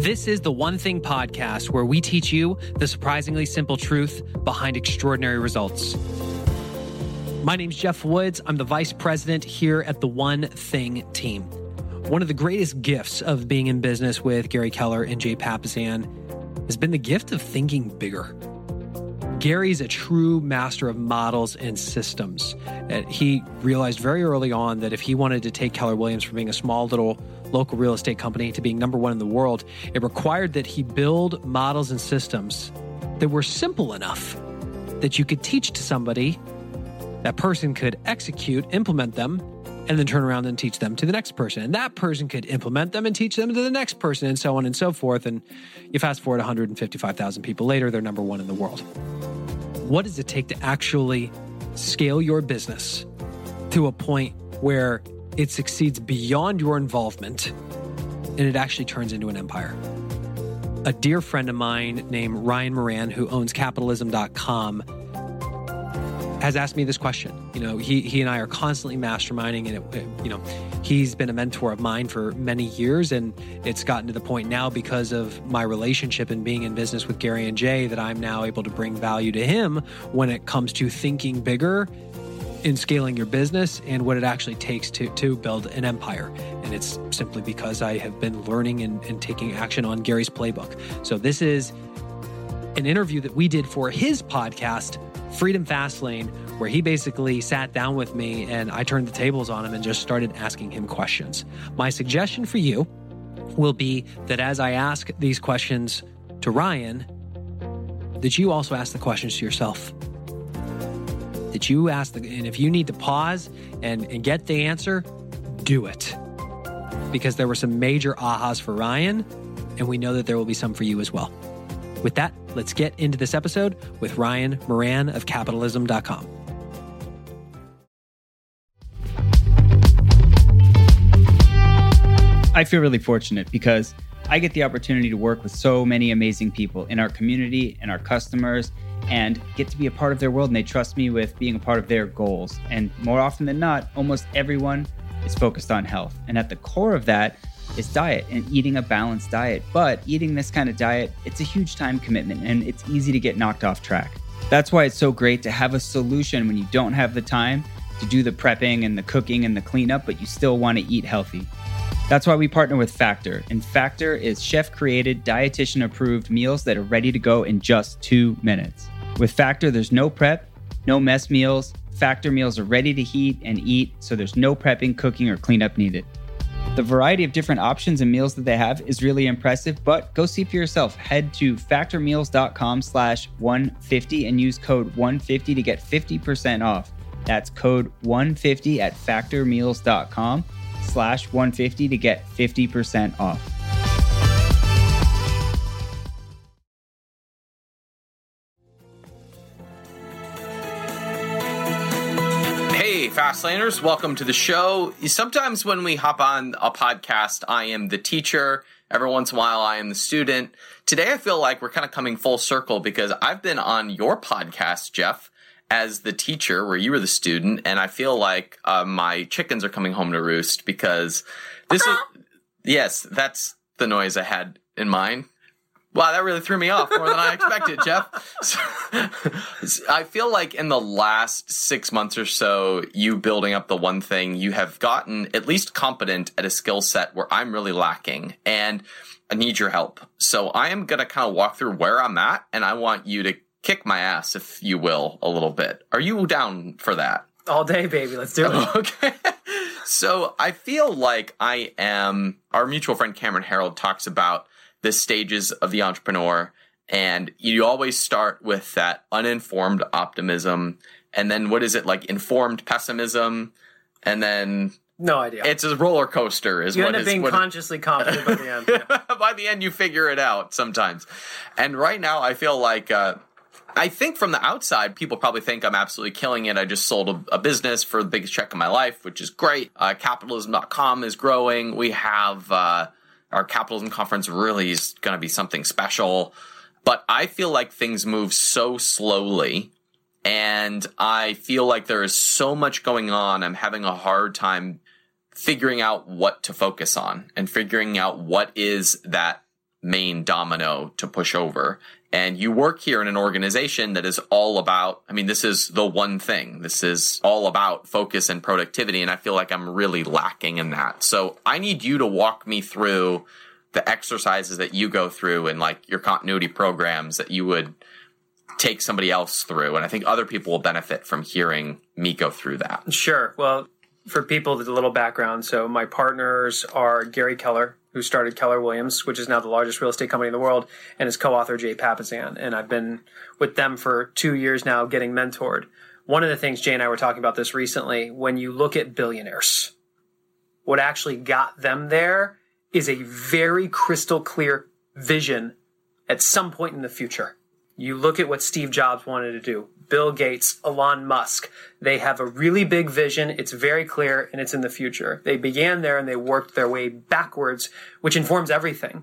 This is the One Thing podcast, where we teach you the surprisingly simple truth behind extraordinary results. My name's Jeff Woods. I'm the vice president here at the One Thing team. One of the greatest gifts of being in business with Gary Keller and Jay Papasan has been the gift of thinking bigger. Gary's a true master of models and systems. He realized very early on that if he wanted to take Keller Williams from being a small little local real estate company to being number one in the world, it required that he build models and systems that were simple enough that you could teach to somebody, that person could execute, implement them, and then turn around and teach them to the next person. And that person could implement them and teach them to the next person, and so on and so forth. And you fast forward 155,000 people later, they're number one in the world. What does it take to actually scale your business to a point where it succeeds beyond your involvement and it actually turns into an empire? A dear friend of mine named Ryan Moran, who owns Capitalism.com, has asked me this question. You know, he and I are constantly masterminding, and he's been a mentor of mine for many years, and it's gotten to the point now, because of my relationship and being in business with Gary and Jay, that I'm now able to bring value to him when it comes to thinking bigger in scaling your business and what it actually takes to build an empire. And it's simply because I have been learning and taking action on Gary's playbook. So this is an interview that we did for his podcast, Freedom Fastlane, where he basically sat down with me and I turned the tables on him and just started asking him questions. My suggestion for you will be that as I ask these questions to Ryan, that you also ask the questions to yourself. That you ask, and if you need to pause and get the answer, do it. Because there were some major ahas for Ryan, and we know that there will be some for you as well. With that, let's get into this episode with Ryan Moran of Capitalism.com. I feel really fortunate because I get the opportunity to work with so many amazing people in our community and our customers, and get to be a part of their world, and they trust me with being a part of their goals. And more often than not, almost everyone is focused on health. And at the core of that is diet and eating a balanced diet. But eating this kind of diet, it's a huge time commitment, and it's easy to get knocked off track. That's why it's so great to have a solution when you don't have the time to do the prepping and the cooking and the cleanup, but you still want to eat healthy. That's why we partner with Factor. And Factor is chef-created, dietitian-approved meals that are ready to go in just 2 minutes. With Factor, there's no prep, no mess meals. Factor meals are ready to heat and eat, so there's no prepping, cooking, or cleanup needed. The variety of different options and meals that they have is really impressive, but go see for yourself. Head to factormeals.com/150 and use code 150 to get 50% off. That's code 150 at factormeals.com/150 to get 50% off. Hey, Fastlaners, welcome to the show. Sometimes when we hop on a podcast, I am the teacher. Every once in a while, I am the student. Today, I feel like we're kind of coming full circle because I've been on your podcast, Jeff, as the teacher, where you were the student, and I feel like my chickens are coming home to roost because this is... Yes, that's the noise I had in mind. Wow, that really threw me off more than I expected, Jeff. So, I feel like in the last 6 months or so, you building up the One Thing, you have gotten at least competent at a skill set where I'm really lacking, and I need your help. So I am going to kind of walk through where I'm at, and I want you to kick my ass, if you will, a little bit. Are you down for that? All day, baby. Let's do it. Okay. So I feel like I am... Our mutual friend Cameron Herold talks about the stages of the entrepreneur, and you always start with that uninformed optimism, and then what is it, like informed pessimism, and then no idea. It's a roller coaster. You end up being consciously confident by the end. Yeah. By the end, you figure it out sometimes. And right now, I feel like I think from the outside, people probably think I'm absolutely killing it. I just sold a business for the biggest check of my life, which is great. Capitalism.com is growing. We have our Capitalism Conference really is going to be something special. But I feel like things move so slowly, and I feel like there is so much going on. I'm having a hard time figuring out what to focus on and figuring out what is that main domino to push over. And you work here in an organization that is all about, this is the one thing. This is all about focus and productivity. And I feel like I'm really lacking in that. So I need you to walk me through the exercises that you go through and like your continuity programs that you would take somebody else through. And I think other people will benefit from hearing me go through that. Sure. Well, for people with a little background, so my partners are Gary Keller, who started Keller Williams, which is now the largest real estate company in the world, and his co-author Jay Papasan. And I've been with them for 2 years now getting mentored. One of the things, Jay and I were talking about this recently, when you look at billionaires, what actually got them there is a very crystal clear vision at some point in the future. You look at what Steve Jobs wanted to do, Bill Gates, Elon Musk. They have a really big vision. It's very clear, and it's in the future. They began there, and they worked their way backwards, which informs everything.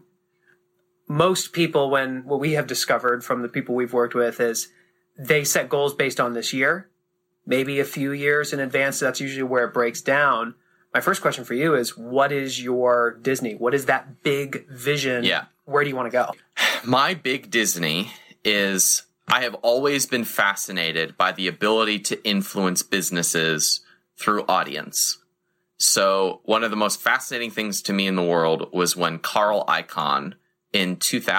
Most people, what we have discovered from the people we've worked with is they set goals based on this year, maybe a few years in advance. That's usually where it breaks down. My first question for you is, what is your Disney? What is that big vision? Yeah. Where do you want to go? My big Disney is I have always been fascinated by the ability to influence businesses through audience. So one of the most fascinating things to me in the world was when Carl Icahn in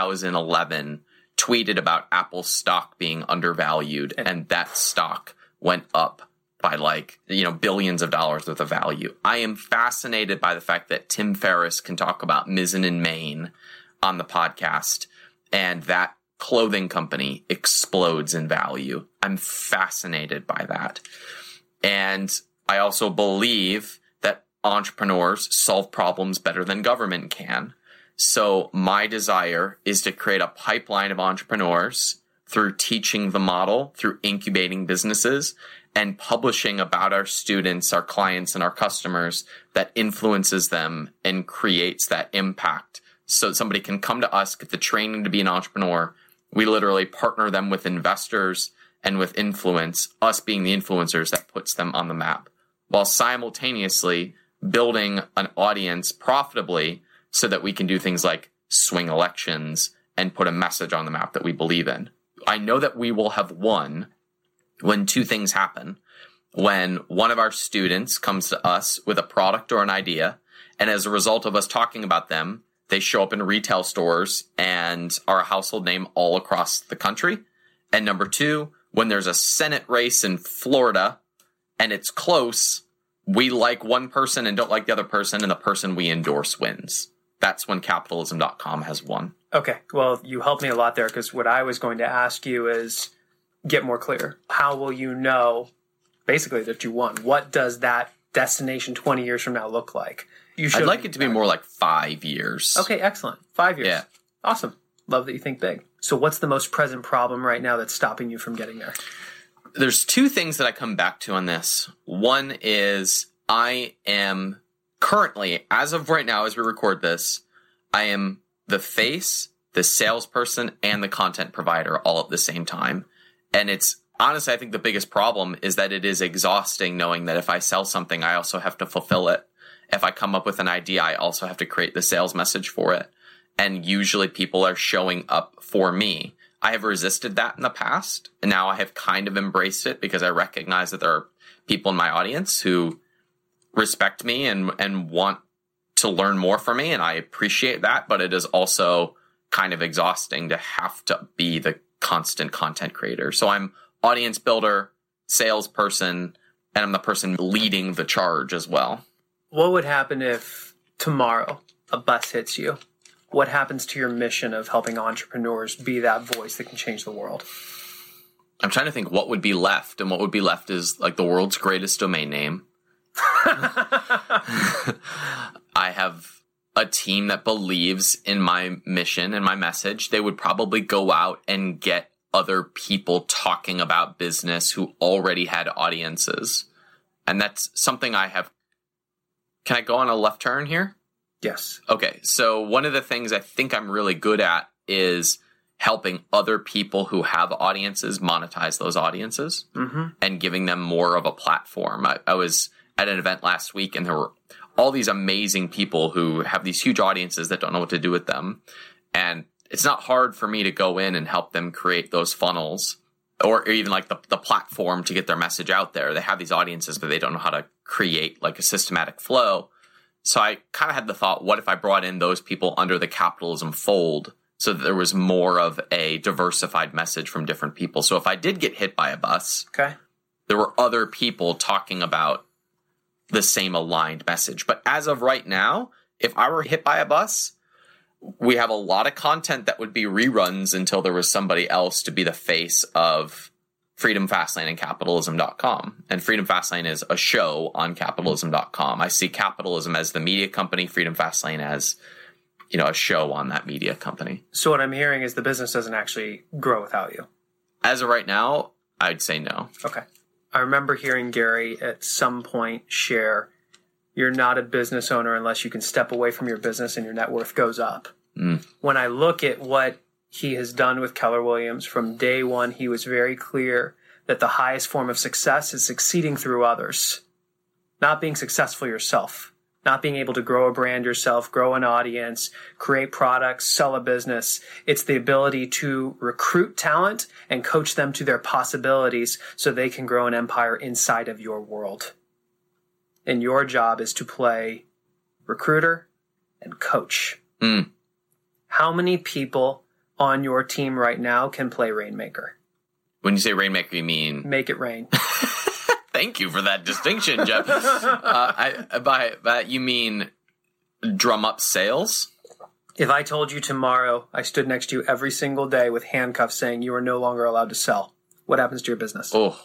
2011 tweeted about Apple's stock being undervalued, and that stock went up by billions of dollars worth of value. I am fascinated by the fact that Tim Ferriss can talk about Mizzen and Main on the podcast, and that clothing company explodes in value. I'm fascinated by that. And I also believe that entrepreneurs solve problems better than government can. So my desire is to create a pipeline of entrepreneurs through teaching the model, through incubating businesses, and publishing about our students, our clients, and our customers that influences them and creates that impact. So somebody can come to us, get the training to be an entrepreneur. We literally partner them with investors and with influence, us being the influencers that puts them on the map, while simultaneously building an audience profitably so that we can do things like swing elections and put a message on the map that we believe in. I know that we will have won when two things happen. When one of our students comes to us with a product or an idea, and as a result of us talking about them, they show up in retail stores and are a household name all across the country. And number two, when there's a Senate race in Florida and it's close, we like one person and don't like the other person, and the person we endorse wins. That's when capitalism.com has won. Okay. Well, you helped me a lot there, because what I was going to ask you is get more clear. How will you know basically that you won? What does that destination 20 years from now look like? I'd like it to be more like 5 years. Okay, excellent. 5 years. Yeah. Awesome. Love that you think big. So what's the most present problem right now that's stopping you from getting there? There's two things that I come back to on this. One is I am currently, as of right now, as we record this, I am the face, the salesperson, and the content provider all at the same time. And it's honestly, I think the biggest problem is that it is exhausting knowing that if I sell something, I also have to fulfill it. If I come up with an idea, I also have to create the sales message for it. And usually people are showing up for me. I have resisted that in the past, and now I have kind of embraced it because I recognize that there are people in my audience who respect me and want to learn more from me, and I appreciate that, but it is also kind of exhausting to have to be the constant content creator. So I'm audience builder, salesperson, and I'm the person leading the charge as well. What would happen if tomorrow a bus hits you? What happens to your mission of helping entrepreneurs be that voice that can change the world? I'm trying to think what would be left, and what would be left is like the world's greatest domain name. I have a team that believes in my mission and my message. They would probably go out and get other people talking about business who already had audiences. And that's something I have. Can I go on a left turn here? Yes. Okay. So one of the things I think I'm really good at is helping other people who have audiences monetize those audiences and giving them more of a platform. I was at an event last week, and there were all these amazing people who have these huge audiences that don't know what to do with them. And it's not hard for me to go in and help them create those funnels, or even like the platform to get their message out there. They have these audiences, but they don't know how to create like a systematic flow. So I kind of had the thought, what if I brought in those people under the capitalism fold so that there was more of a diversified message from different people? So if I did get hit by a bus, there were other people talking about the same aligned message. But as of right now, if I were hit by a bus, we have a lot of content that would be reruns until there was somebody else to be the face of Freedom Fastlane and capitalism.com. And Freedom Fastlane is a show on capitalism.com. I see capitalism as the media company, Freedom Fastlane as, a show on that media company. So what I'm hearing is the business doesn't actually grow without you. As of right now, I'd say no. Okay. I remember hearing Gary at some point share, you're not a business owner unless you can step away from your business and your net worth goes up. When I look at what he has done with Keller Williams, from day one, he was very clear that the highest form of success is succeeding through others, not being successful yourself, not being able to grow a brand yourself, grow an audience, create products, sell a business. It's the ability to recruit talent and coach them to their possibilities so they can grow an empire inside of your world. And your job is to play recruiter and coach. How many people on your team right now can play Rainmaker? When you say Rainmaker, you mean? Make it rain. Thank you for that distinction, Jeff. By that, you mean drum up sales? If I told you tomorrow I stood next to you every single day with handcuffs saying you are no longer allowed to sell, what happens to your business? Oh.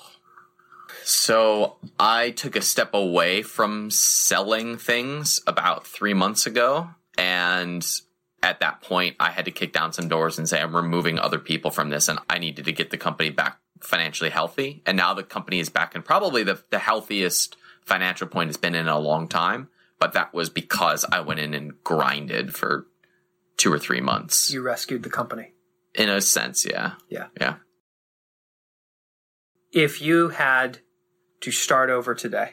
So I took a step away from selling things about 3 months ago. And at that point, I had to kick down some doors and say, I'm removing other people from this. And I needed to get the company back financially healthy. And now the company is back in probably the healthiest financial point it's been in a long time. But that was because I went in and grinded for 2 or 3 months. You rescued the company. In a sense, yeah. Yeah. If you had to start over today,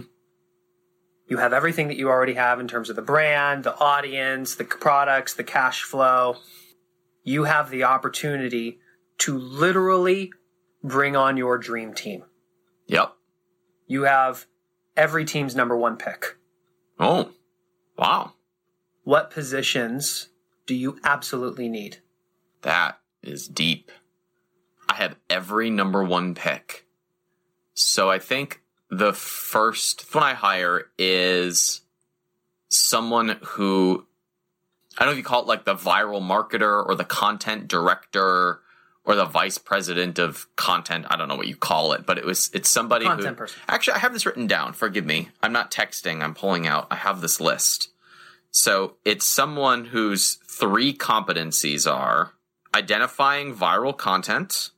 you have everything that you already have in terms of the brand, the audience, the products, the cash flow. You have the opportunity to literally bring on your dream team. Yep. You have every team's number one pick. Oh, wow. What positions do you absolutely need? That is deep. I have every number one pick. So I think the first one I hire is someone who, I don't know if you call it like the viral marketer or the content director or the vice president of content. I don't know what you call it, but it's somebody content person. Actually, I have this written down. Forgive me. I'm not texting. I'm pulling out. I have this list. So it's someone whose 3 competencies are identifying viral content,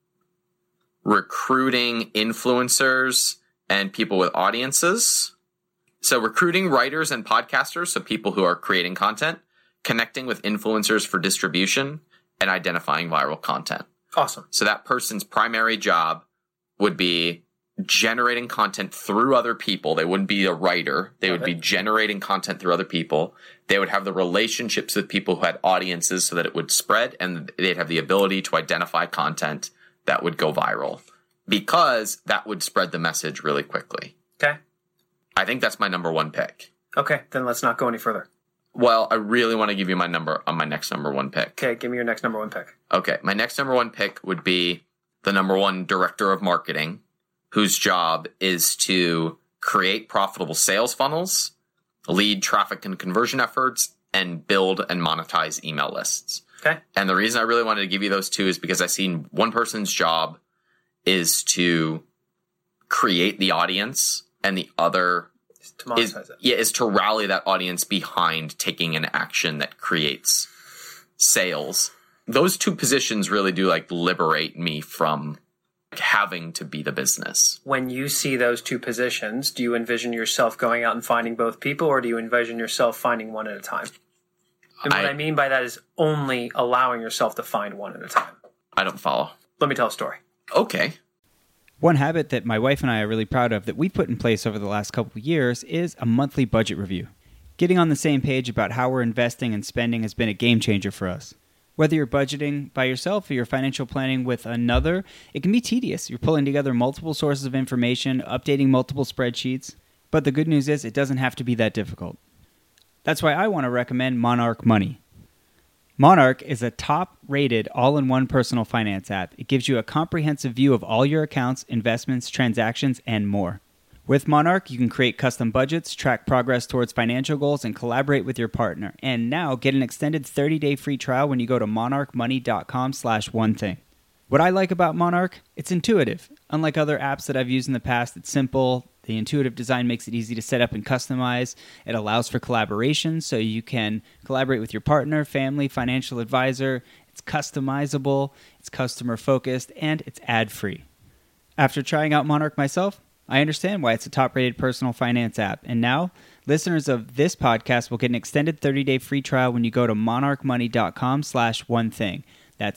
recruiting influencers and people with audiences. So recruiting writers and podcasters, so people who are creating content, connecting with influencers for distribution, and identifying viral content. Awesome. So that person's primary job would be generating content through other people. They wouldn't be a writer. They would be generating content through other people. They would have the relationships with people who had audiences so that it would spread, and they'd have the ability to identify content that would go viral, because that would spread the message really quickly. Okay. I think that's my number one pick. Okay, then let's not go any further. Well, I really want to give you my next number one pick. Okay, give me your next number one pick. Okay, my next number one pick would be the number one director of marketing, whose job is to create profitable sales funnels, lead traffic and conversion efforts, and build and monetize email lists. Okay. And the reason I really wanted to give you those two is because I've seen one person's job is to create the audience, and the other to monetize it. is to rally that audience behind taking an action that creates sales. Those two positions really do liberate me from having to be the business. When you see those two positions, do you envision yourself going out and finding both people, or do you envision yourself finding one at a time? And what I mean by that is only allowing yourself to find one at a time. I don't follow. Let me tell a story. Okay. One habit that my wife and I are really proud of that we've put in place over the last couple of years is a monthly budget review. Getting on the same page about how we're investing and spending has been a game changer for us. Whether you're budgeting by yourself or you're financial planning with another, it can be tedious. You're pulling together multiple sources of information, updating multiple spreadsheets. But the good news is it doesn't have to be that difficult. That's why I want to recommend Monarch Money. Monarch is a top-rated all-in-one personal finance app. It gives you a comprehensive view of all your accounts, investments, transactions, and more. With Monarch, you can create custom budgets, track progress towards financial goals, and collaborate with your partner. And now, get an extended 30-day free trial when you go to monarchmoney.com/onething. What I like about Monarch, it's intuitive. Unlike other apps that I've used in the past, it's simple. The intuitive design makes it easy to set up and customize. It allows for collaboration, so you can collaborate with your partner, family, financial advisor. It's customizable, it's customer-focused, and it's ad-free. After trying out Monarch myself, I understand why it's a top-rated personal finance app. And now, listeners of this podcast will get an extended 30-day free trial when you go to monarchmoney.com/onething. That's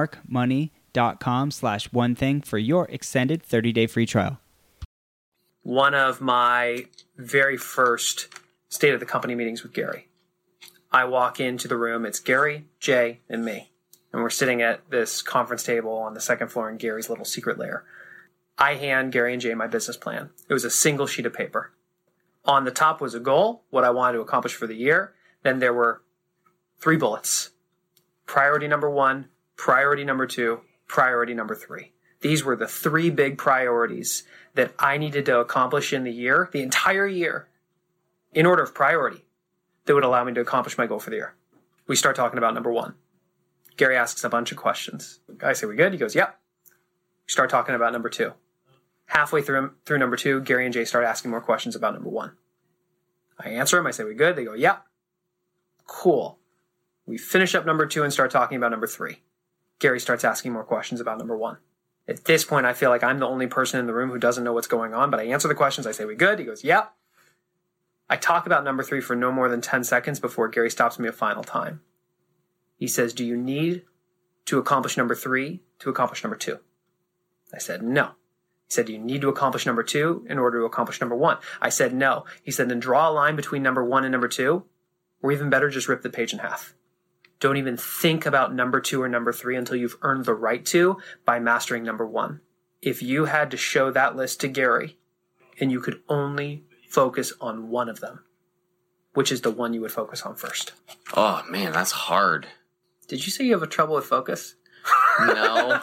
monarchmoney.com/onething for your extended 30-day free trial. One of my very first state of the company meetings with Gary. I walk into the room, it's Gary, Jay, and me. And we're sitting at this conference table on the second floor in Gary's little secret lair. I hand Gary and Jay my business plan. It was a single sheet of paper. On the top was a goal, what I wanted to accomplish for the year. Then there were 3 bullets. Priority number 1, priority number 2, priority number 3. These were the 3 big priorities that I needed to accomplish in the year, the entire year, in order of priority, that would allow me to accomplish my goal for the year. We start talking about number 1. Gary asks a bunch of questions. I say, we good? He goes, yep. We start talking about number 2. Halfway through number 2, Gary and Jay start asking more questions about number 1. I answer them. I say, we good? They go, yep. Cool. We finish up number 2 and start talking about number 3. Gary starts asking more questions about number 1. At this point, I feel like I'm the only person in the room who doesn't know what's going on, but I answer the questions. I say, we good? He goes, yep. I talk about number 3 for no more than 10 seconds before Gary stops me a final time. He says, do you need to accomplish number 3 to accomplish number 2? I said, no. He said, do you need to accomplish number 2 in order to accomplish number 1? I said, no. He said, then draw a line between number 1 and number 2, or even better, just rip the page in half. Don't even think about number 2 or number 3 until you've earned the right to by mastering number 1. If you had to show that list to Gary and you could only focus on one of them, which is the one you would focus on first? Oh, man, that's hard. Did you say you have a trouble with focus? No.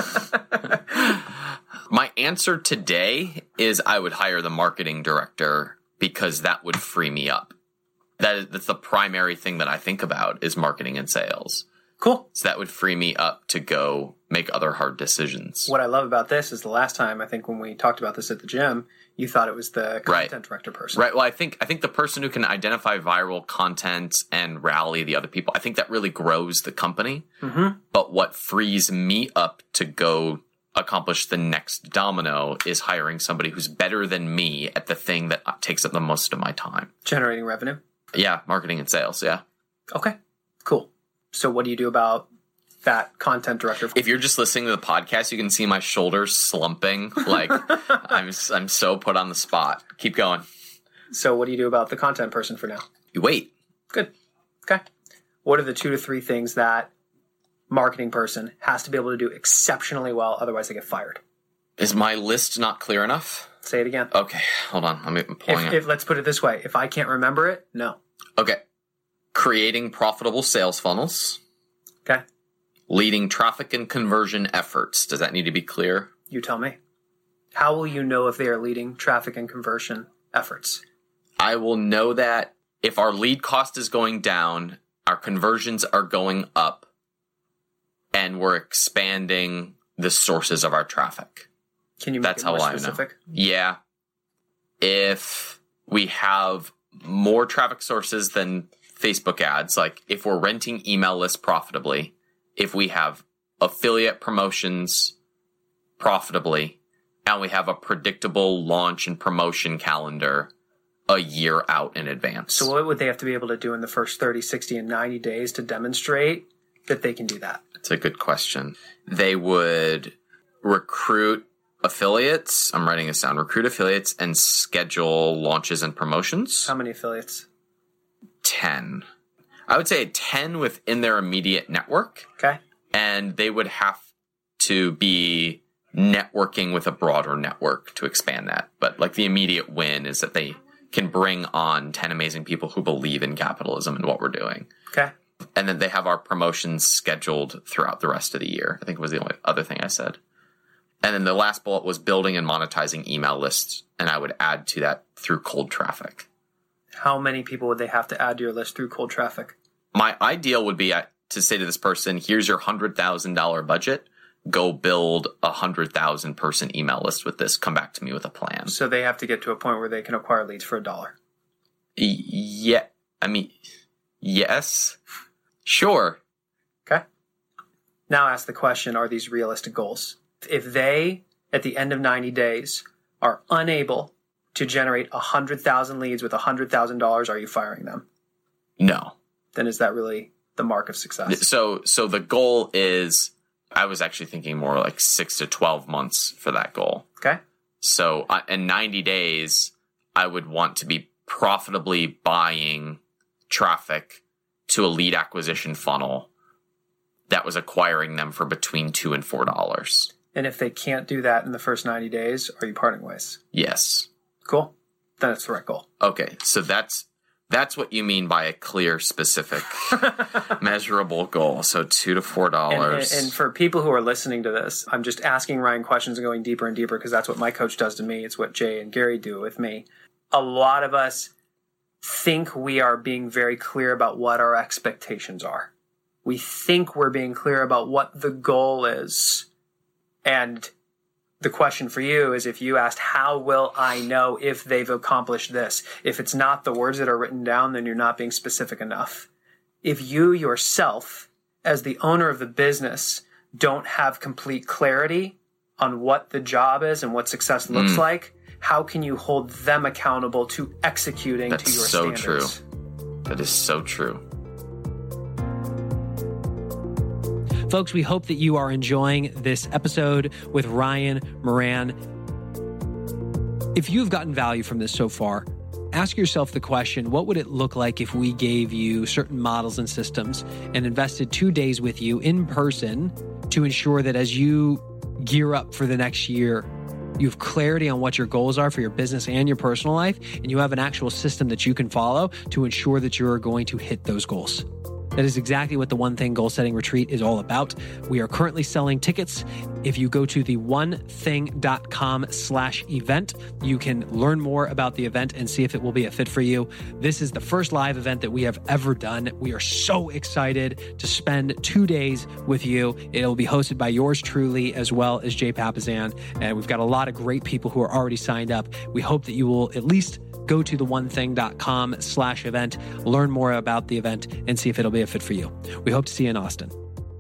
My answer today is I would hire the marketing director because that would free me up. That's the primary thing that I think about is marketing and sales. Cool. So that would free me up to go make other hard decisions. What I love about this is the last time, I think when we talked about this at the gym, you thought it was the content director person. Right. Well, I think the person who can identify viral content and rally the other people, I think that really grows the company. Mm-hmm. But what frees me up to go accomplish the next domino is hiring somebody who's better than me at the thing that takes up the most of my time. Generating revenue? Yeah, marketing and sales, yeah. Okay, cool. So what do you do about that content director? If you're just listening to the podcast, you can see my shoulders slumping. Like, I'm so put on the spot. Keep going. So what do you do about the content person for now? You wait. Good. Okay. What are the 2 to 3 things that marketing person has to be able to do exceptionally well, otherwise they get fired? Is my list not clear enough? Say it again. Okay, hold on. I'm pulling it. Let's put it this way. If I can't remember it, no. Okay. Creating profitable sales funnels. Okay. Leading traffic and conversion efforts. Does that need to be clear? You tell me. How will you know if they are leading traffic and conversion efforts? I will know that if our lead cost is going down, our conversions are going up, and we're expanding the sources of our traffic. Can you make it more specific? Yeah. If we have more traffic sources than Facebook ads, like if we're renting email lists profitably, if we have affiliate promotions profitably, and we have a predictable launch and promotion calendar a year out in advance. So what would they have to be able to do in the first 30, 60, and 90 days to demonstrate that they can do that? That's a good question. They would recruit affiliates. I'm writing this down. Recruit affiliates and schedule launches and promotions. How many affiliates? 10. I would say 10 within their immediate network. Okay. And they would have to be networking with a broader network to expand that. But like the immediate win is that they can bring on 10 amazing people who believe in capitalism and what we're doing. Okay. And then they have our promotions scheduled throughout the rest of the year. I think it was the only other thing I said. And then the last bullet was building and monetizing email lists. And I would add to that through cold traffic. How many people would they have to add to your list through cold traffic? My ideal would be to say to this person, here's your $100,000 budget. Go build a 100,000 person email list with this. Come back to me with a plan. So they have to get to a point where they can acquire leads for $1. Yeah. I mean, yes. Sure. Okay. Now ask the question, are these realistic goals? If they, at the end of 90 days, are unable to generate 100,000 leads with $100,000, are you firing them? No. Then is that really the mark of success? So the goal is, I was actually thinking more like 6 to 12 months for that goal. Okay. So in 90 days, I would want to be profitably buying traffic to a lead acquisition funnel that was acquiring them for between $2 and $4. And if they can't do that in the first 90 days, are you parting ways? Yes. Cool. Then it's the right goal. Okay. So that's what you mean by a clear, specific, measurable goal. So $2 to $4. And for people who are listening to this, I'm just asking Ryan questions and going deeper and deeper because that's what my coach does to me. It's what Jay and Gary do with me. A lot of us think we are being very clear about what our expectations are. We think we're being clear about what the goal is. And the question for you is, if you asked, how will I know if they've accomplished this? If it's not the words that are written down, then you're not being specific enough. If you yourself, as the owner of the business, don't have complete clarity on what the job is and what success looks like, how can you hold them accountable to executing to your standards? That's so true. That is so true. Folks, we hope that you are enjoying this episode with Ryan Moran. If you've gotten value from this so far, ask yourself the question, what would it look like if we gave you certain models and systems and invested 2 days with you in person to ensure that as you gear up for the next year, you have clarity on what your goals are for your business and your personal life, and you have an actual system that you can follow to ensure that you're going to hit those goals. That is exactly what the One Thing Goal Setting Retreat is all about. We are currently selling tickets. If you go to theonething.com/event, you can learn more about the event and see if it will be a fit for you. This is the first live event that we have ever done. We are so excited to spend 2 days with you. It'll be hosted by yours truly, as well as Jay Papasan. And we've got a lot of great people who are already signed up. We hope that you will at least go to theonething.com/event, learn more about the event, and see if it'll be a fit for you. We hope to see you in Austin.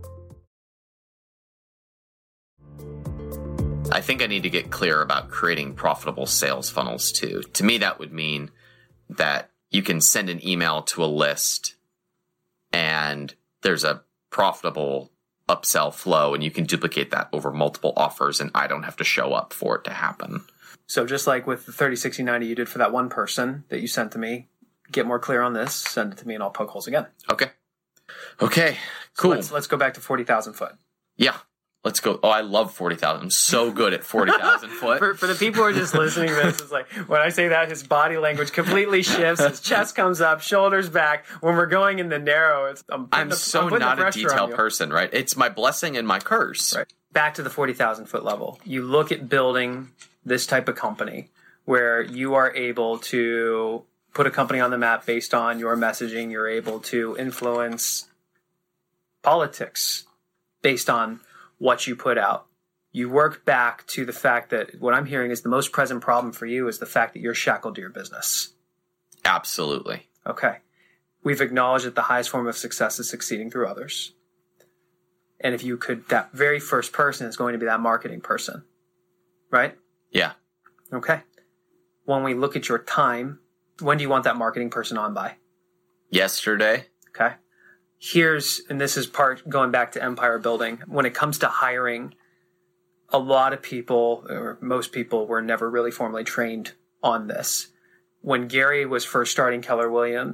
I think I need to get clear about creating profitable sales funnels too. To me, that would mean that you can send an email to a list and there's a profitable upsell flow and you can duplicate that over multiple offers and I don't have to show up for it to happen. So just like with the 30, 60, 90 you did for that one person that you sent to me, get more clear on this, send it to me and I'll poke holes again. Okay, cool. So let's go back to 40,000 foot. Yeah, let's go. Oh, I love 40,000. I'm so good at 40,000 foot. For the people who are just listening to this, it's like, when I say that, his body language completely shifts. His chest comes up, shoulders back. When we're going in the narrow, I'm so not a detail person, right? It's my blessing and my curse. Right. Back to the 40,000 foot level. You look at building this type of company where you are able to put a company on the map based on your messaging. You're able to influence politics based on what you put out. You work back to the fact that what I'm hearing is the most present problem for you is the fact that you're shackled to your business. Absolutely. Okay. We've acknowledged that the highest form of success is succeeding through others. And if you could, that very first person is going to be that marketing person, right? Yeah. Okay. When we look at your time, when do you want that marketing person on by? Yesterday. Okay. And this is part going back to empire building. When it comes to hiring, a lot of people, or most people, were never really formally trained on this. When Gary was first starting Keller Williams,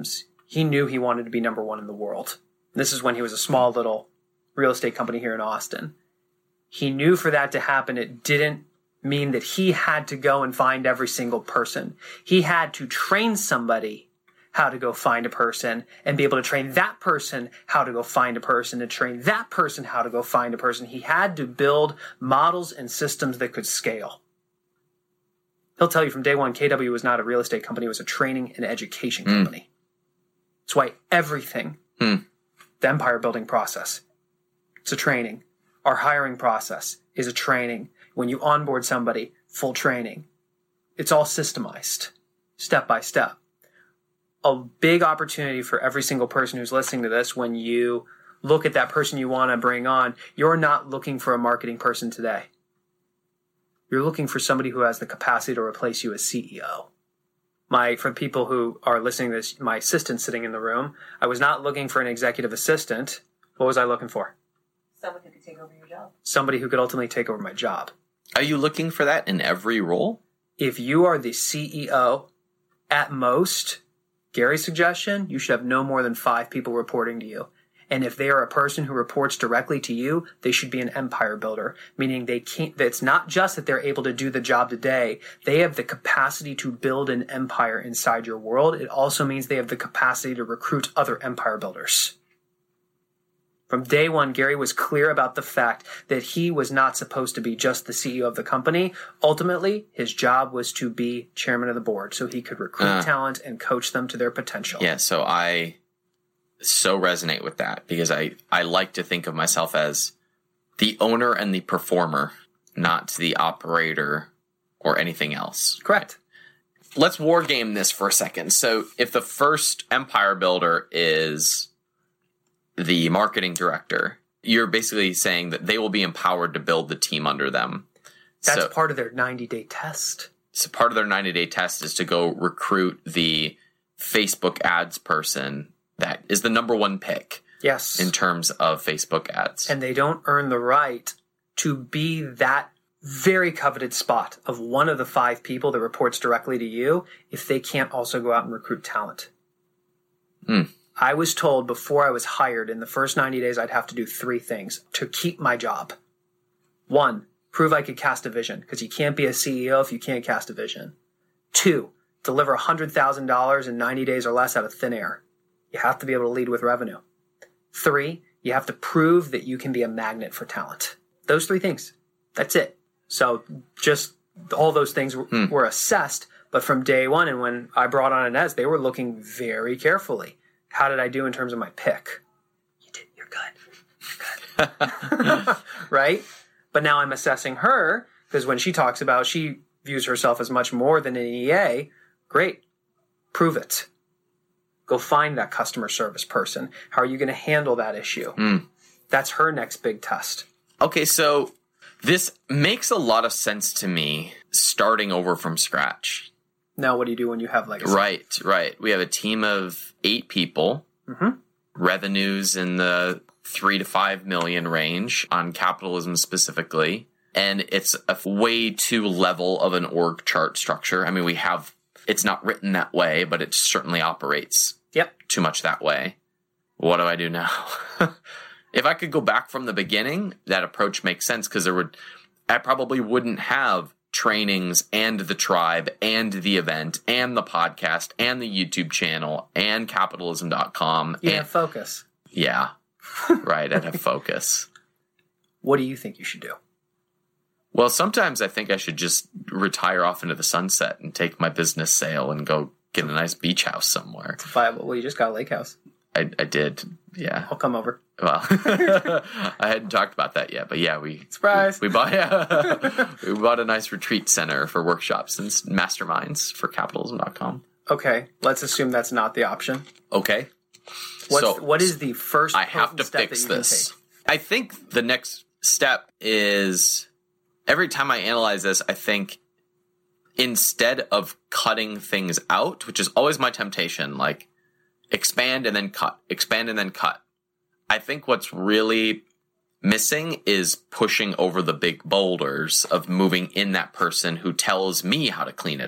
he knew he wanted to be number one in the world. This is when he was a small little real estate company here in Austin. He knew for that to happen, it didn't mean that he had to go and find every single person. He had to train somebody how to go find a person and be able to train that person how to go find a person and train that person how to go find a person. He had to build models and systems that could scale. He'll tell you from day one, KW was not a real estate company. It was a training and education company. That's why everything, the empire building process, it's a training. Our hiring process is a training. When you onboard somebody, full training. It's all systemized, step by step. A big opportunity for every single person who's listening to this, when you look at that person you want to bring on, you're not looking for a marketing person today. You're looking for somebody who has the capacity to replace you as CEO. For people who are listening to this, my assistant sitting in the room, I was not looking for an executive assistant. What was I looking for? Someone who could take over your job. Somebody who could ultimately take over my job. Are you looking for that in every role? If you are the CEO, at most, Gary's suggestion, you should have no more than 5 people reporting to you. And if they are a person who reports directly to you, they should be an empire builder, meaning it's not just that they're able to do the job today. They have the capacity to build an empire inside your world. It also means they have the capacity to recruit other empire builders. From day one, Gary was clear about the fact that he was not supposed to be just the CEO of the company. Ultimately, his job was to be chairman of the board so he could recruit talent and coach them to their potential. Yeah, so I so resonate with that because I like to think of myself as the owner and the performer, not the operator or anything else. Correct. Let's war game this for a second. So if the first empire builder is the marketing director, you're basically saying that they will be empowered to build the team under them. That's part of their 90-day test. So part of their 90-day test is to go recruit the Facebook ads person that is the number one pick. Yes. In terms of Facebook ads. And they don't earn the right to be that very coveted spot of one of the 5 people that reports directly to you if they can't also go out and recruit talent. I was told before I was hired in the first 90 days I'd have to do 3 things to keep my job. 1, prove I could cast a vision, because you can't be a CEO if you can't cast a vision. 2, deliver $100,000 in 90 days or less out of thin air. You have to be able to lead with revenue. 3, you have to prove that you can be a magnet for talent. Those 3 things. That's it. So just all those things were assessed, but from day one, and when I brought on Inez, they were looking very carefully. How did I do in terms of my pick? You did. You're good. You're good. Right? But now I'm assessing her, because when she talks about she views herself as much more than an EA, great. Prove it. Go find that customer service person. How are you going to handle that issue? That's her next big test. Okay, so this makes a lot of sense to me, starting over from scratch. Now, what do you do when you have legacy? Right. We have a team of 8 people, revenues in the 3 to 5 million range on capitalism specifically. And it's a way too level of an org chart structure. I mean, it's not written that way, but it certainly operates too much that way. What do I do now? If I could go back from the beginning, that approach makes sense, because I probably wouldn't have trainings and the tribe and the event and the podcast and the YouTube channel and capitalism.com. You have focus. Yeah, right. I'd have focus. What do you think you should do? Well, sometimes I think I should just retire off into the sunset and take my business sail and go get a nice beach house somewhere. It's viable. Well, you just got a lake house. I did. Yeah. I'll come over. Well, I hadn't talked about that yet, but yeah, surprise. We bought a nice retreat center for workshops and masterminds for capitalism.com. Okay, let's assume that's not the option. Okay. What is the first I have to step fix that you this. can take? I think the next step is, every time I analyze this, I think instead of cutting things out, which is always my temptation, like expand and then cut, expand and then cut. I think what's really missing is pushing over the big boulders of moving in that person who tells me how to clean it up.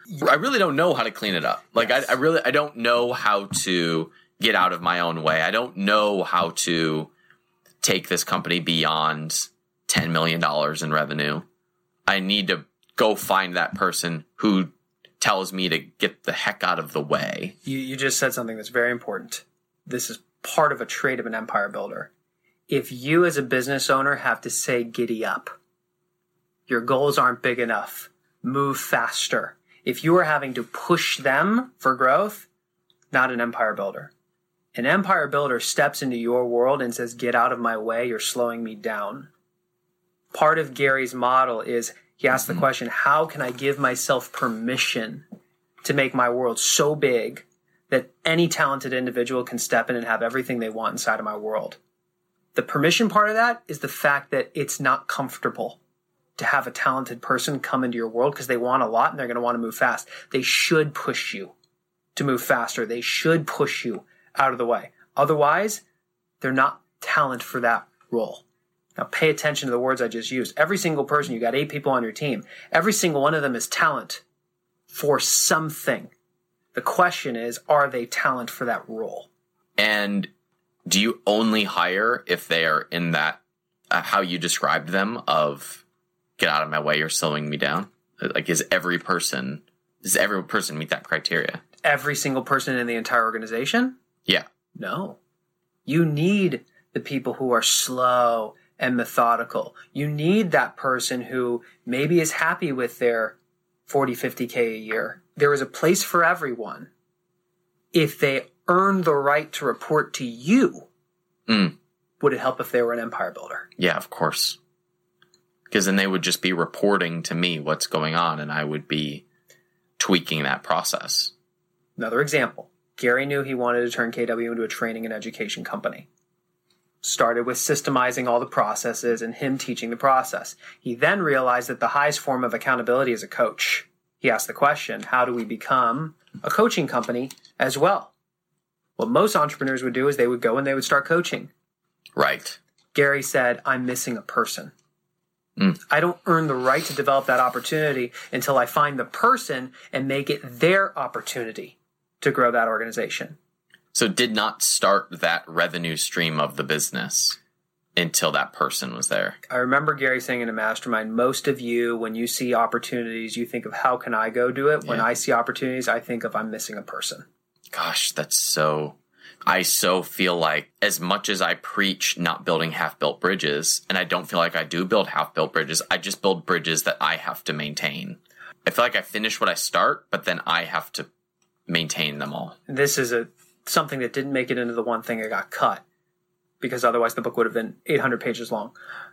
I really don't know how to clean it up. Like, Yes. I don't know how to get out of my own way. I don't know how to take this company beyond $10 million in revenue. I need to go find that person who tells me to get the heck out of the way. You just said something that's very important. This is part of a trait of an empire builder. If you as a business owner have to say giddy up, your goals aren't big enough, move faster. If you are having to push them for growth, not an empire builder. An empire builder steps into your world and says, get out of my way, you're slowing me down. Part of Gary's model is he asks the question, how can I give myself permission to make my world so big that any talented individual can step in and have everything they want inside of my world? The permission part of that is the fact that it's not comfortable to have a talented person come into your world because they want a lot and they're going to want to move fast. They should push you to move faster. They should push you out of the way. Otherwise, they're not talent for that role. Now, pay attention to the words I just used. Every single person, you got 8 people on your team. Every single one of them is talent for something. The question is, are they talent for that role? And do you only hire if they are in that, how you described them, of get out of my way, you're slowing me down? Like, does every person meet that criteria? Every single person in the entire organization? Yeah. No. You need the people who are slow and methodical. You need that person who maybe is happy with their 40, 50K a year. There is a place for everyone. If they earn the right to report to you, would it help if they were an empire builder? Yeah, of course. Because then they would just be reporting to me what's going on, and I would be tweaking that process. Another example. Gary knew he wanted to turn KW into a training and education company. Started with systemizing all the processes and him teaching the process. He then realized that the highest form of accountability is a coach. He asked the question, how do we become a coaching company as well? What most entrepreneurs would do is they would go and they would start coaching. Right. Gary said, I'm missing a person. I don't earn the right to develop that opportunity until I find the person and make it their opportunity to grow that organization. So did not start that revenue stream of the business until that person was there. I remember Gary saying in a mastermind, most of you, when you see opportunities, you think of how can I go do it? When I see opportunities, I think of I'm missing a person. Gosh, I so feel like as much as I preach not building half-built bridges, and I don't feel like I do build half-built bridges, I just build bridges that I have to maintain. I feel like I finish what I start, but then I have to maintain them all. This is something that didn't make it into the one thing that got cut, because otherwise the book would have been 800 pages long.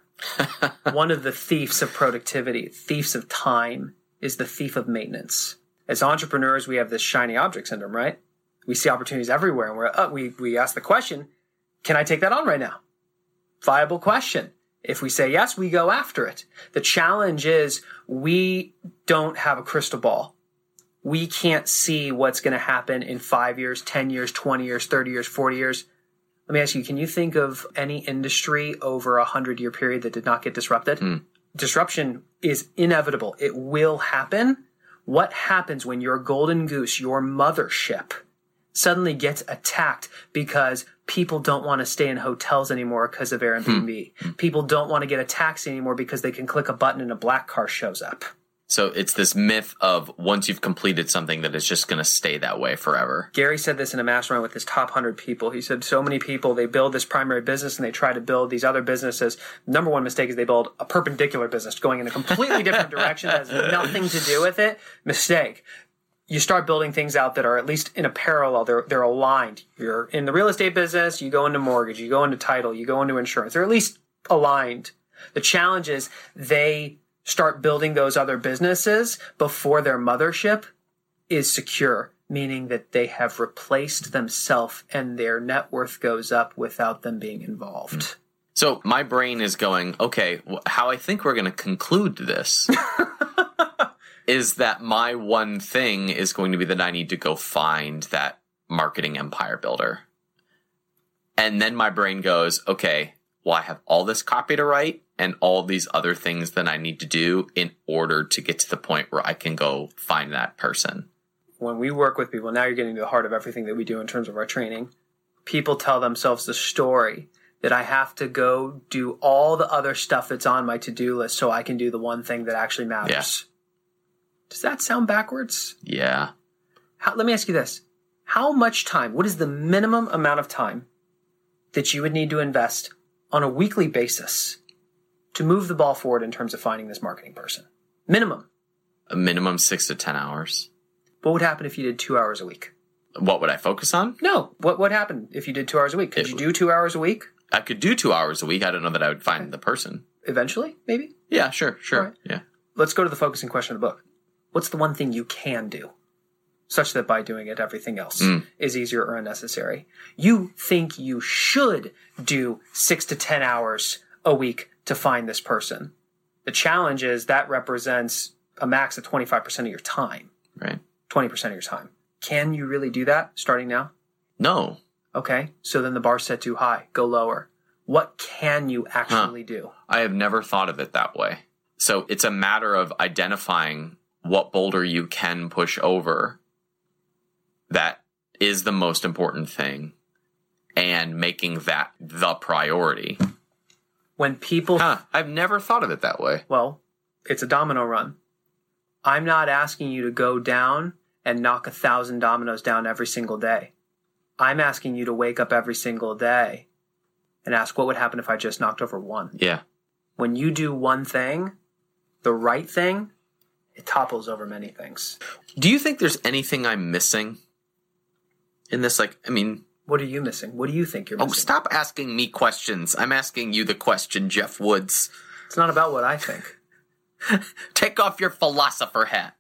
One of the thieves of productivity, thieves of time, is the thief of maintenance. As entrepreneurs, we have this shiny object syndrome, right? We see opportunities everywhere, and we ask the question, can I take that on right now? Viable question. If we say yes, we go after it. The challenge is we don't have a crystal ball. We can't see what's going to happen in 5 years, 10 years, 20 years, 30 years, 40 years. Let me ask you, can you think of any industry over a 100-year period that did not get disrupted? Disruption is inevitable. It will happen. What happens when your golden goose, your mothership, suddenly gets attacked because people don't want to stay in hotels anymore because of Airbnb? People don't want to get a taxi anymore because they can click a button and a black car shows up. So it's this myth of once you've completed something that it's just going to stay that way forever. Gary said this in a mastermind with his top 100 people. He said so many people, they build this primary business and they try to build these other businesses. Number one mistake is they build a perpendicular business going in a completely different direction that has nothing to do with it. Mistake. You start building things out that are at least in a parallel. They're aligned. You're in the real estate business, you go into mortgage, you go into title, you go into insurance. They're at least aligned. The challenge is they start building those other businesses before their mothership is secure, meaning that they have replaced themselves and their net worth goes up without them being involved. So my brain is going, okay, how I think we're going to conclude this is that my one thing is going to be that I need to go find that marketing empire builder. And then my brain goes, okay, well, I have all this copy to write and all these other things that I need to do in order to get to the point where I can go find that person. When we work with people, now you're getting to the heart of everything that we do in terms of our training. People tell themselves the story that I have to go do all the other stuff that's on my to-do list so I can do the one thing that actually matters. Yeah. Does that sound backwards? Yeah. Let me ask you this. How much time, what is the minimum amount of time that you would need to invest on a weekly basis to move the ball forward in terms of finding this marketing person? Minimum. A minimum 6 to 10 hours. What would happen if you did 2 hours a week? What would I focus on? No. What happened if you did 2 hours a week? Could you do 2 hours a week? I could do 2 hours a week. I don't know that I would find the person. Eventually, maybe? Yeah, sure. Right. Yeah. Let's go to the focusing question of the book. What's the one thing you can do such that by doing it, everything else is easier or unnecessary? You think you should do 6 to 10 hours a week to find this person. The challenge is that represents a max of 25% of your time. Right. 20% of your time. Can you really do that starting now? No. Okay, so then the bar's set too high. Go lower. What can you actually do? I have never thought of it that way. So it's a matter of identifying what boulder you can push over that is the most important thing and making that the priority. When people... I've never thought of it that way. Well, it's a domino run. I'm not asking you to go down and knock 1,000 dominoes down every single day. I'm asking you to wake up every single day and ask, what would happen if I just knocked over one? Yeah. When you do one thing, the right thing, it topples over many things. Do you think there's anything I'm missing in this? What are you missing? What do you think you're missing? Oh, stop asking me questions. I'm asking you the question, Jeff Woods. It's not about what I think. Take off your philosopher hat.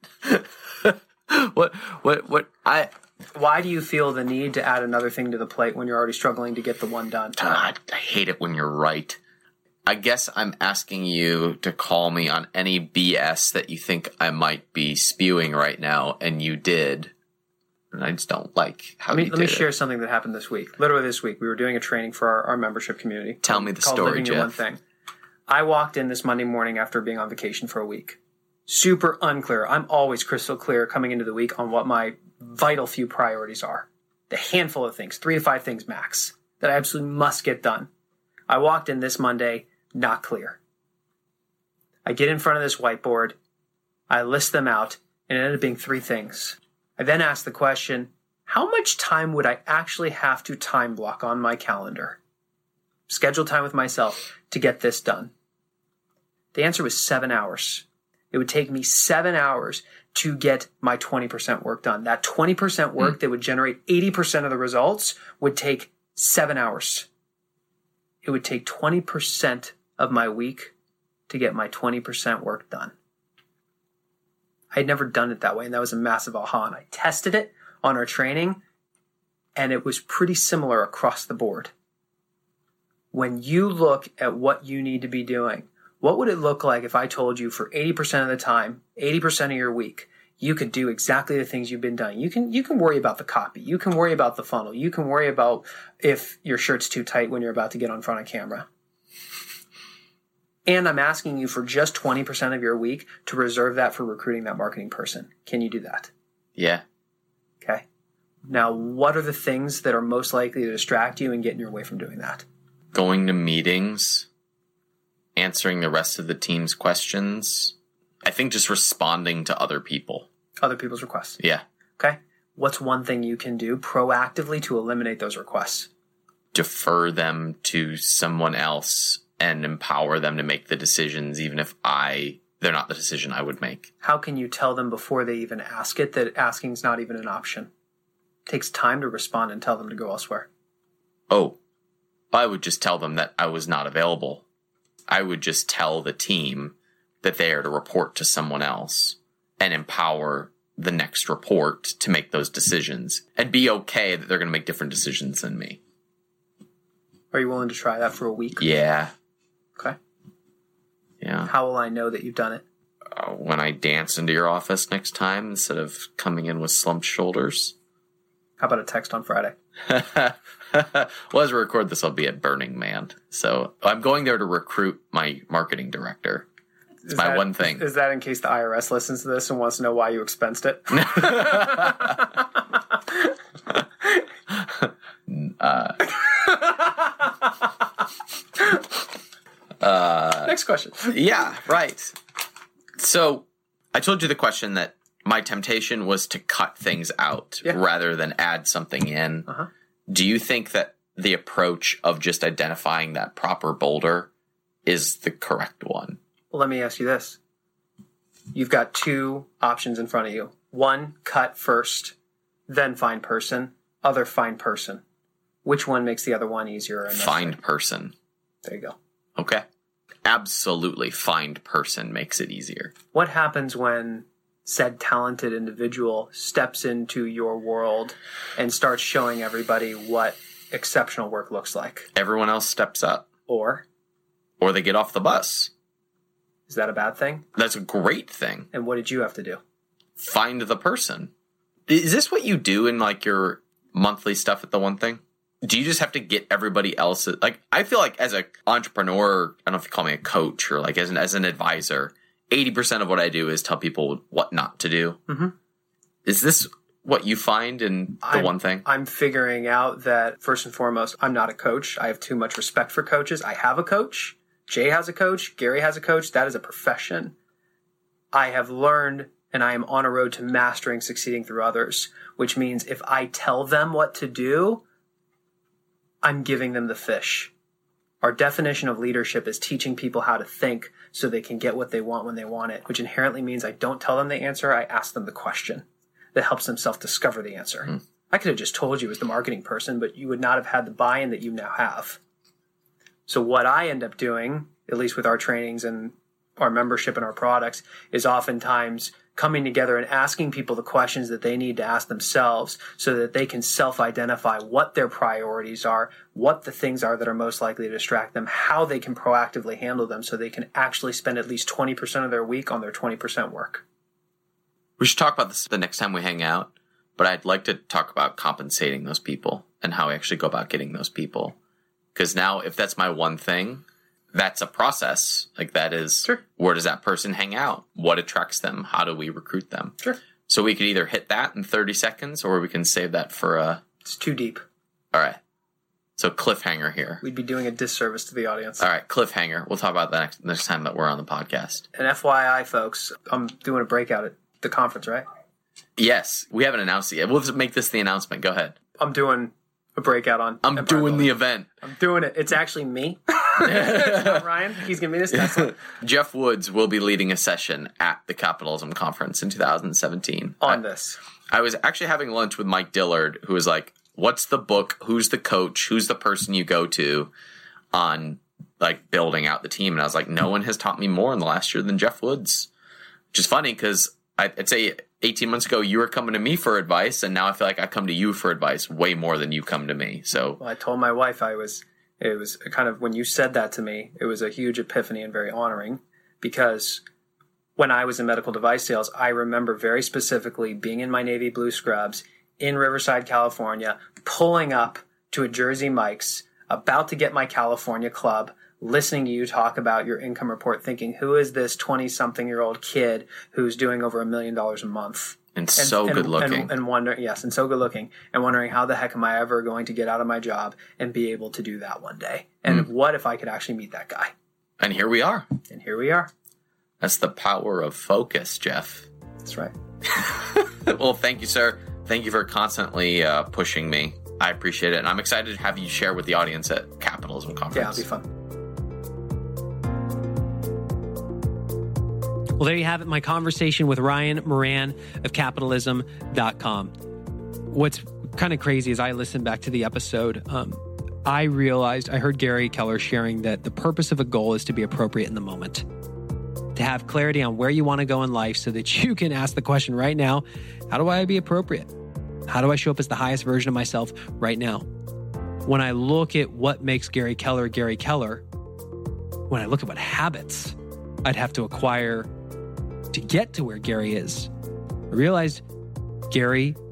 Why do you feel the need to add another thing to the plate when you're already struggling to get the one done? God, I hate it when you're right. I guess I'm asking you to call me on any BS that you think I might be spewing right now, and you did. And I just don't like how you did it. Let me share something that happened this week. Literally this week, we were doing a training for our membership community. Tell me the called story, Living Your Jeff. One Thing. I walked in this Monday morning after being on vacation for a week. Super unclear. I'm always crystal clear coming into the week on what my vital few priorities are. The handful of things, 3 to 5 things max, that I absolutely must get done. I walked in this Monday, not clear. I get in front of this whiteboard, I list them out, and it ended up being 3 things. I then asked the question, how much time would I actually have to time block on my calendar? Schedule time with myself to get this done. The answer was 7 hours. It would take me 7 hours to get my 20% work done. That 20% work that would generate 80% of the results would take 7 hours. It would take 20% of my week to get my 20% work done. I had never done it that way, and that was a massive aha. And I tested it on our training, and it was pretty similar across the board. When you look at what you need to be doing, what would it look like if I told you for 80% of the time, 80% of your week, you could do exactly the things you've been doing? You can worry about the copy. You can worry about the funnel. You can worry about if your shirt's too tight when you're about to get on front of camera. And I'm asking you for just 20% of your week to reserve that for recruiting that marketing person. Can you do that? Yeah. Okay. Now, what are the things that are most likely to distract you and get in your way from doing that? Going to meetings, answering the rest of the team's questions. I think just responding to other people. Other people's requests. Yeah. Okay. What's one thing you can do proactively to eliminate those requests? Defer them to someone else and empower them to make the decisions, even if they're not the decision I would make. How can you tell them before they even ask it that asking's not even an option? It takes time to respond and tell them to go elsewhere. Oh, I would just tell them that I was not available. I would just tell the team that they are to report to someone else and empower the next report to make those decisions and be okay that they're going to make different decisions than me. Are you willing to try that for a week? Yeah. Okay. Yeah. How will I know that you've done it? When I dance into your office next time instead of coming in with slumped shoulders. How about a text on Friday? Well, as we record this, I'll be at Burning Man. So I'm going there to recruit my marketing director. It's my one thing. Is that in case the IRS listens to this and wants to know why you expensed it? Next question. Yeah, right. So I told you the question that my temptation was to cut things out rather than add something in. Uh-huh. Do you think that the approach of just identifying that proper boulder is the correct one? Well, let me ask you this. You've got two options in front of you. One, cut first, then find person. Other, find person. Which one makes the other one easier? Find person. There you go. Okay. Absolutely. Find person makes it easier. What happens when said talented individual steps into your world and starts showing everybody what exceptional work looks like? Everyone else steps up. Or they get off the bus. Is that a bad thing? That's a great thing. And what did you have to do? Find the person. Is this what you do in like your monthly stuff at the One Thing? Do you just have to get everybody else? Like, I feel like as an entrepreneur, I don't know if you call me a coach or like as an advisor, 80% of what I do is tell people what not to do. Mm-hmm. Is this what you find in the One Thing? I'm figuring out that first and foremost, I'm not a coach. I have too much respect for coaches. I have a coach. Jay has a coach. Gary has a coach. That is a profession. I have learned and I am on a road to mastering succeeding through others, which means if I tell them what to do, I'm giving them the fish. Our definition of leadership is teaching people how to think so they can get what they want when they want it, which inherently means I don't tell them the answer. I ask them the question that helps them self-discover the answer. I could have just told you as the marketing person, but you would not have had the buy-in that you now have. So what I end up doing, at least with our trainings and our membership and our products, is oftentimes coming together and asking people the questions that they need to ask themselves so that they can self-identify what their priorities are, what the things are that are most likely to distract them, how they can proactively handle them so they can actually spend at least 20% of their week on their 20% work. We should talk about this the next time we hang out, but I'd like to talk about compensating those people and how we actually go about getting those people. Because now, if that's my one thing, that's a process. Like that is, Sure. Where does that person hang out? What attracts them? How do we recruit them? Sure. So we could either hit that in 30 seconds or we can save that for It's too deep. all right. So cliffhanger here. We'd be doing a disservice to the audience. All right, cliffhanger. We'll talk about that next time that we're on the podcast. And FYI, folks, I'm doing a breakout at the conference, right? Yes, we haven't announced it yet. We'll just make this the announcement. Go ahead. I'm doing a breakout on I'm Empire doing Building. the event. I'm doing it. It's actually me. It's not Ryan. He's giving me this Tesla. Jeff Woods will be leading a session at the Capitalism Conference in 2017. On this. I was actually having lunch with Mike Dillard, who was like, what's the book? Who's the coach? Who's the person you go to on like building out the team? And I was like, no one has taught me more in the last year than Jeff Woods, which is funny because I'd say 18 months ago, you were coming to me for advice. And now I feel like I come to you for advice way more than you come to me. So Well, I told my wife it was kind of, when you said that to me, it was a huge epiphany and very honoring because when I was in medical device sales, I remember very specifically being in my navy blue scrubs in Riverside, California, pulling up to a Jersey Mike's, about to get my California club, listening to you talk about your income report, thinking, who is this 20-something-year-old kid who's doing over $1 million a month? and so good looking. And wondering, yes, and so good looking, and wondering how the heck am I ever going to get out of my job and be able to do that one day? And what if I could actually meet that guy? And here we are. And here we are. That's the power of focus, Jeff. That's right. Well, thank you, sir. Thank you for constantly pushing me. I appreciate it. And I'm excited to have you share with the audience at Capitalism Conference. Yeah, it'll be fun. Well, there you have it, my conversation with Ryan Moran of capitalism.com. What's kind of crazy is I listened back to the episode. I heard Gary Keller sharing that the purpose of a goal is to be appropriate in the moment, to have clarity on where you want to go in life so that you can ask the question right now, how do I be appropriate? How do I show up as the highest version of myself right now? When I look at what makes Gary Keller, when I look at what habits I'd have to acquire to get to where Gary is, I realized Gary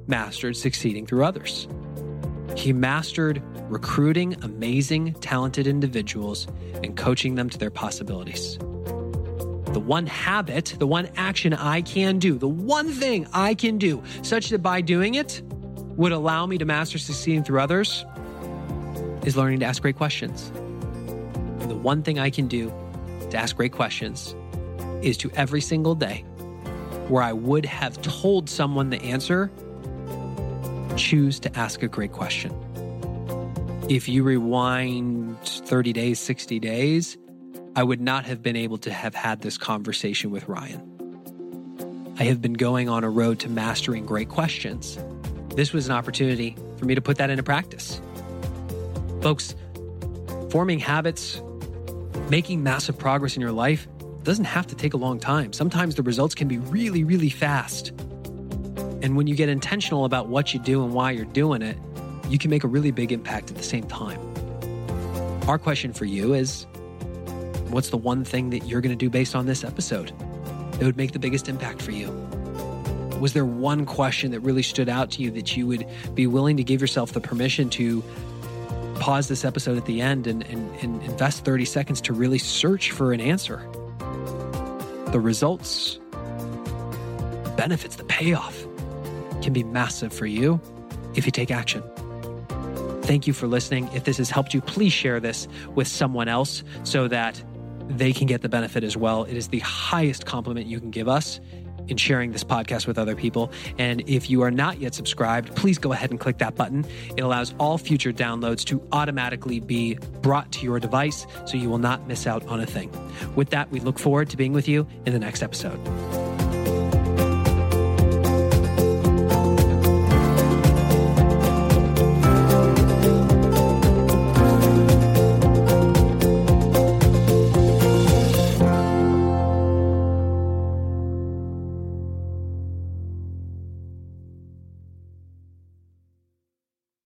mastered succeeding through others. He mastered recruiting amazing, talented individuals and coaching them to their possibilities. The one habit, the one action I can do, the one thing I can do, such that by doing it would allow me to master succeeding through others, is learning to ask great questions. And the one thing I can do to ask great questions is to every single day where I would have told someone the answer, choose to ask a great question. If you rewind 30 days, 60 days, I would not have been able to have had this conversation with Ryan. I have been going on a road to mastering great questions. This was an opportunity for me to put that into practice. Folks, forming habits, making massive progress in your life doesn't have to take a long time. Sometimes the results can be really, really fast. And when you get intentional about what you do and why you're doing it, you can make a really big impact at the same time. Our question for you is, what's the one thing that you're going to do based on this episode that would make the biggest impact for you? Was there one question that really stood out to you that you would be willing to give yourself the permission to pause this episode at the end and invest 30 seconds to really search for an answer? The results, the benefits, the payoff can be massive for you if you take action. Thank you for listening. If this has helped you, please share this with someone else so that they can get the benefit as well. It is the highest compliment you can give us in sharing this podcast with other people. And if you are not yet subscribed, please go ahead and click that button. It allows all future downloads to automatically be brought to your device so you will not miss out on a thing. With that, we look forward to being with you in the next episode.